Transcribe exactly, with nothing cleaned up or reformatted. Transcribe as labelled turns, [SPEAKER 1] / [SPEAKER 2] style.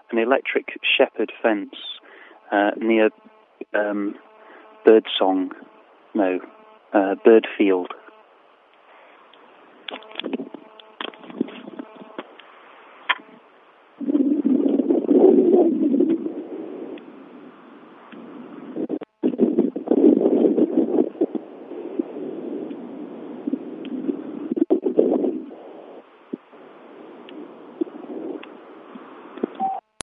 [SPEAKER 1] an electric shepherd fence uh, near um, Birdsong, no, uh, Birdfield